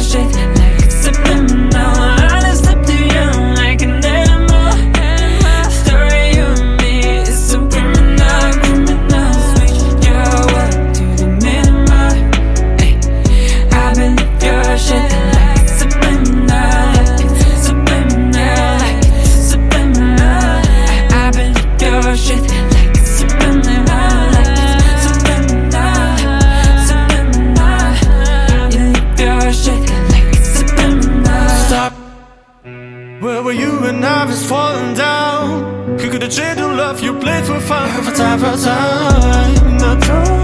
shit like it's subliminal. I just slip to you like an animal. Story you and me is so criminal, criminal. Switch your word to the minimum. Ay, I believe your shit like it's subliminal, like it's subliminal, like it's subliminal. I believe your shit like it's subliminal, like it's subliminal, subliminal. You leave your shit like it's subliminal. Stop. Where were you when I was falling down? You could've traded love you played for fun, for time, for time.